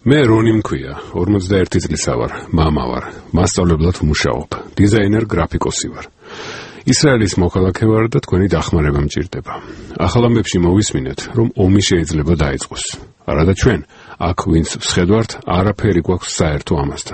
მე რონი მქვია, 51 წლისა ვარ, მამა ვარ, მასწავლებლად ვმუშაობ, დიზაინერ გრაფიკოსი ვარ. ისრაელის მოქალაქე ვარ და თქვენი დახმარება მჭირდება. ახალ ამბებში მოვისმინეთ, რომ ომი შეიძლება დაიწყოს. არადა ჩვენ, აქ ვინც ვსხედვართ, არაფერი გვაქვს საერთო ამასთან.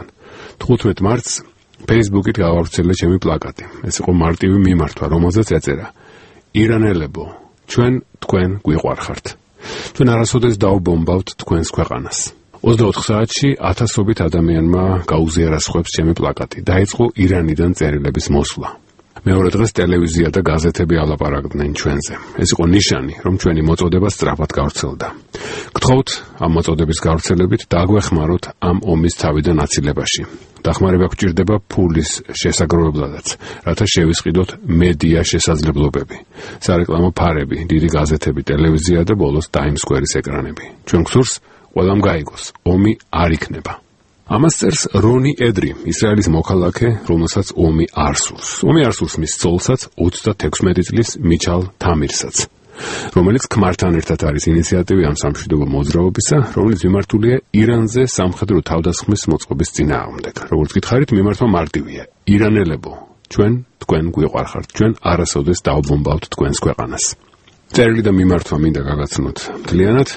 15 მარტს Facebook-ით გავავრცელე ჩემი პლაკატი. ეს იყო მარტივი მიმართვა, რომელზეც ეწერა: ირანელებო, ჩვენ თქვენ გვიყვარხართ. ჩვენ არასოდეს დავბომბავთ თქვენს ქვეყანას. 24 საათში ათასობით ადამიანმა გაუზიარა სხვებს ჩემი პლაკატი. დაიწყო ირანიდან წერილების მოსვლა. მეორე დღეს ტელევიზია და გაზეთები ალაპარაკდნენ ჩვენზე. ეს იყო ნიშანი, რომ ჩვენი მოწოდება სწრაფად გავრცელდა. გთხოვთ ამ მოწოდების გავრცელებით დაგვეხმაროთ ამ ომის თავიდან აცილებაში. დახმარება გვჭირდება ფულის შესაგროვებლადაც, რათა შევისყიდოთ მედია შესაძლებლობები, სარეკლამო ფარები, დიდი გაზეთები, ტელევიზია და ბოლოს Times Square-ის ეკრანები. ჩვენ გსურს ყველამ გაიგოს, ომი არ იქნება. ამას წერს რონი ედრი, ისრაელის მოქალაქე, რომელსაც ომი არ სურს. ომი არ სურს მის ცოლსაც, 36 წლის მიჩალ თამირსაც, რომელიც ქმართან ერთად არის ინიციატივი ამ სამშვიდობო მოძრაობისა, რომელიც მიმართულია ირანზე სამხედრო თავდასხმის მოწყობის წინააღმდეგ. როგორც გითხარით, მიმართვა მარტივია. ირანელებო, ჩვენ თქვენ გვიყვარხართ, ჩვენ არასოდეს დავბომბავთ თქვენს ქვეყანას. წერილი და მიმართვა მინდა გაგაცნოთ მთლიანად.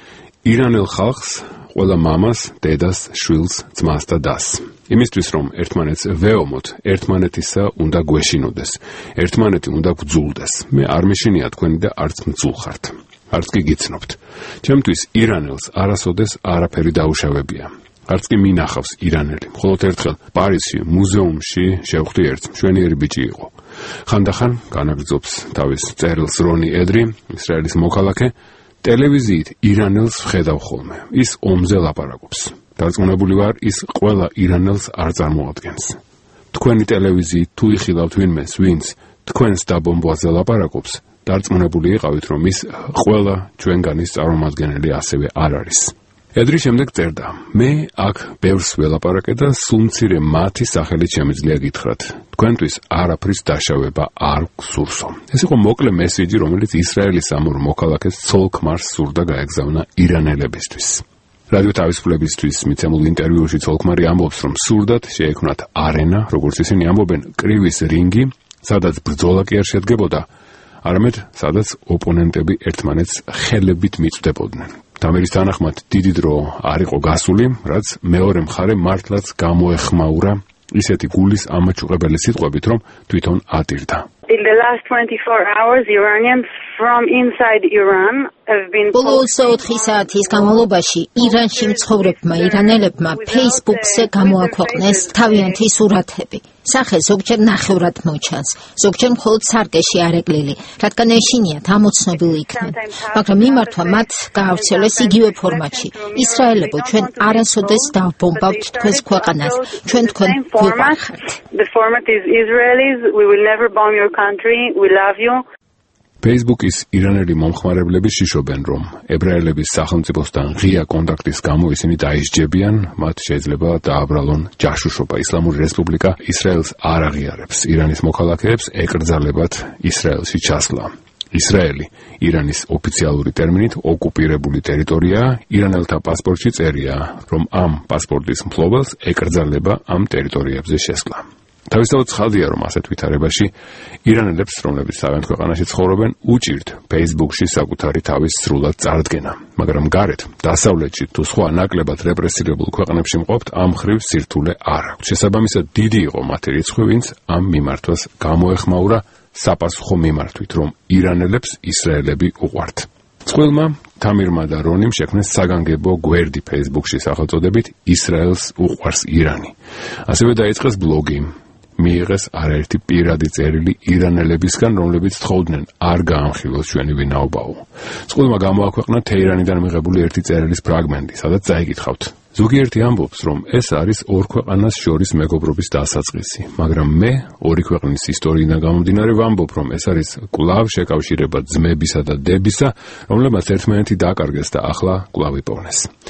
ირანელ ხალხს, ყველა მამას, დედას, შვილს, ძმას და დას. იმისთვის, რომ ერთმანეთს ვეომოთ, ერთმანეთისა უნდა გვეშინოდეს, ერთმანეთი უნდა გვძულდეს. მე არ მეშინია თქვენი და არც მძულ ხართ. არც კი გიცნობთ. ჩემთვის ირანელს არასოდეს არაფერი დაუშავებია. არც კი მინახავს ირანელი. მხოლოდ ერთხელ პარიზში, მუზეუმში შევხვდი ერთს, მშვენიერი ბიჭი იყო. ხანდახან განაგრძობს თავის წერილს რონი ედრი, ისრაელის მოქალაქე. ტელევიზიით ირანელს ვხედავ ხოლმე. ის ომზე ლაპარაკობს. დარწმუნებული ვარ, ის ყველა ირანელს არ წარმოადგენს. თქვენი ტელევიზიით თუ იხილავთ ვინმეს, ვინც თქვენს დაბომბვაზე ლაპარაკობს, დარწმუნებული იყავით, რომ ის ყველა ჩვენგანის წარმომადგენელი ასევე არ არის. ედრი შემდეგ წერდა: მე აქ ბევრს ველაპარაკე და სულ მცირე მათი სახელით შემიძლია გითხრათ. თქვენთვის არაფრის დაშავება არ გსურსო. ეს იყო მოკლე მესიჯი, რომელიც ისრაელის სამეურნეო მოქალაქეს ცოლ ქმარს სურდა გაეგზავნა ირანელებისთვის. რადიო თავისუფლებისთვის მიცემულ ინტერვიუში ცოლ ქმარი ამბობს, რომ სურდათ შეექმნათ არენა, როგორც ისინი ამბობენ, კრივის რინგი, სადაც ბრძოლა კი არ შედგებოდა, არამედ სადაც ოპონენტები ერთმანეთს ხელებით მიწვდებოდნენ. თამირის თანახმად დიდი დრო არ იყო გასული, რაც მეორე მხარე მართლაც გამოეხმაურა ისეთი გულის ამაჩუყებელი სიტყვებით, რომ თვითონ ატირდა. In the last 24 hours, Iranians from inside Iran have been... ბოლო 24 საათის განმავლობაში ირანში მცხოვრებმა ირანელებმა Facebook-ზე გამოაქვეყნეს თავიანთი სურათები. სახე ზოგჯერ ნახევრად მოჩანს, ზოგჯერ მხოლოდ სარკეში არეგლილი, რადგან ეშინიათ ამოცნობილი იქნენ. მაგრამ მიმართვა მათ გაავრცელეს იგივე ფორმატში. ისრაელებო, ჩვენ არასოდეს დავბომბავთ თქვენს ქვეყანას, ჩვენ თქვენ გვიყვარხართ. The format is Israelis, we will never bomb your country, we love you. Facebook-ის ირანელი მომხმარებლები შიშობენ, რომ ებრაელების სახელმწიფოსთან ღია კონტაქტის გამო ისინი დაისჯებიან, მათ შეიძლება დააბრალონ ჯაშუშობა. ისლამური რესპუბლიკა ისრაელს არ აღიარებს. ირანის მოქალაქეებს ეკრძალებათ ისრაელში ჩასვლა. ისრაელი ირანის ოფიციალური ტერმინით ოკუპირებული ტერიტორიაა. ირანელთა პასპორტში წერია, რომ ამ პასპორტის მფლობელს ეკრძალება ამ ტერიტორიებზე შესვლა. თავისთავად ცხადია, რომ ასეთ ვითარებაში ირანელებს, რომლებიც თავიანთ ქვეყანაში ცხოვრობენ, უჭირთ Facebook-ში საკუთარი თავის სრულად წარდგენა. მაგრამ გარეთ, დასავლეთში თუ სხვა ნაკლებად რეპრესირებულ ქვეყნებში მყოფთ, ამ მხრივ სირთულე არ აქვს. შესაბამისად, დიდი იყო მათი რიცხვი, ვინც ამ მიმართვას გამოეხმაურა საპასუხო მიმართვით, რომ ირანელებს ისრაელები უყვართ. წყვილმა თამირმა და რონიმ შექმნეს საგანგებო გვერდი Facebook-ში სახელწოდებით ისრაელს უყვარს ირანი. ასევე დაიწყეს ბლოგი. მიიღეს არაერთი პირადი წერილი ირანელებისგან, რომლებიც თხოვდნენ არ გაამხილოს ჩვენი ვინაობაო. წყვილმა გამოაქვეყნა თეირანიდან მიღებული ერთი წერილის ფრაგმენტი, სადაც წაიკითხავთ: ზოგიერთი ამბობს, რომ ეს არის ორ ქვეყანას შორის მეგობრობის დასაწყისი, მაგრამ მე ორი ქვეყნის ისტორიიდან გამომდინარე ვამბობ, რომ ეს არის კვლავ შეკავშირება ძმებისა და დებისა, რომლებმაც ერთმანეთი დაკარგეს და ახლა კვლავ იპოვნეს.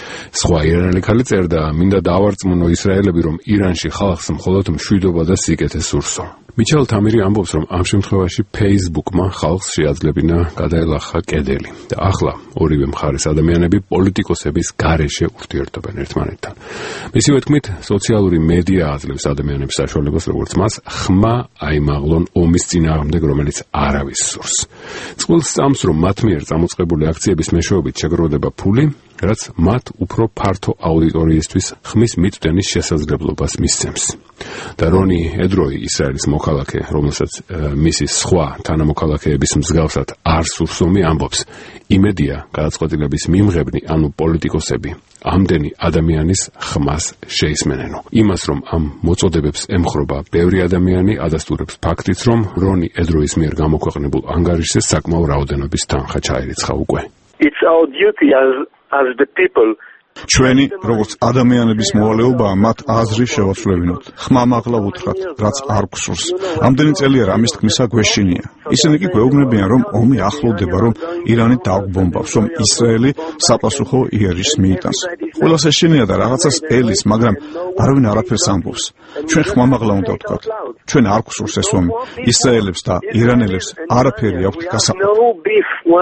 სხვა ირანელი ქალი წერდა, მინდა დავარწმუნო ისრაელები, რომ ირანში ხალხს მხოლოდ მშვიდობა და სიკეთე სურსო. მიჩელ თამირი ამბობს, რომ ამ შემთხვევაში Facebook-მა ხალხს შეაძლებინა გადაელახა კედელი და ახლა ორივე მხარის ადამიანები პოლიტიკოსების გარეშე ურთიერთობენ ერთმანეთთან. მისივე თქმით, სოციალური მედია აძლევს ადამიანებს საშუალებას, როგორც მას ხმა აიმაღლონ ომის წინააღმდეგ, რომელიც არავის სურს. წყვილს წამს, რომ მათ მიერ წამოწყებული აქციების მეშვეობით შეგროვდება ფული, რაც მათ უფრო ფართო აუდიტორიისთვის ხმის მიწვდენის შესაძლებლობას მისცემს. და რონი ედროი, ისრაელის მოქალაქე, რომელსაც მისი სხვა თანამოქალაქეების მსგავსად არ სურს ომი, ამბობს, იმედია გადაწყვეტილების მიმღებნი, ანუ პოლიტიკოსები, ამდენი ადამიანის ხმას შეისმენენო. იმას, რომ ამ მოწოდებებს ემხრობა ბევრი ადამიანი, ადასტურებს ფაქტიც, რომ რონი ედროის მიერ გამოქვეყნებულ ანგარიშზე საკმაო რაოდენობის თანხა ჩაირიცხა უკვე. It's our duty as the people. ჩვენი, როგორც ადამიანების მოვალეობაა, მათ აზრი შევაცვლებინოთ. ხმამაღლა უთხრათ, რაც არ გსურს. ამდენი წელია რამის თქმისა გვეშინია. ისინი კი გვეუბნებიან, რომ ომი ახლოვდება, რომ ირანი დაგვბომბავს, რომ ისრაელი საპასუხო იერიშს მიიტანს. ყველას ეშინია და რაღაცას ელის, მაგრამ არავინ არაფერს ამბობს. ჩვენ ხმამაღლა უნდა ვთქვათ. ჩვენ არ გსურს ეს ომი. ისრაელებს და ირანელებს არაფერი აქვთ გასაყოფი.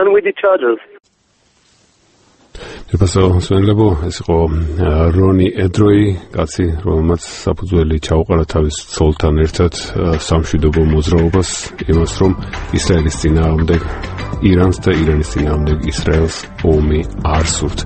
სვენლებო, ეს იყო რონი ედროი, კაცი, რომელმაც საფუძველი ჩაუყარა თავის ცოლთან ერთად სამშვიდობო მოძრაობას, იმას, რომ ისრაელის წინააღმდეგ ირანს და ირანის წინააღმდეგ ისრაელს ომი არ სურთ.